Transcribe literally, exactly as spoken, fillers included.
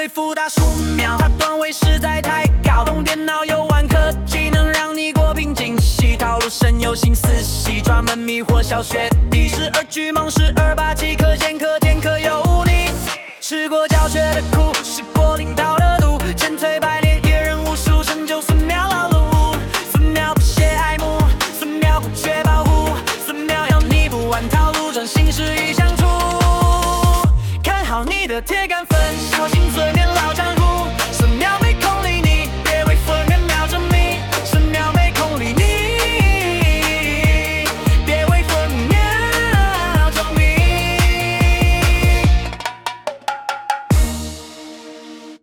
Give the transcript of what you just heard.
对付大数秒，它段位实在太高。懂电脑有万科技能让你过瓶惊喜，套路深有心思细，专门迷惑小学弟。十二巨蟒十二霸气，可见可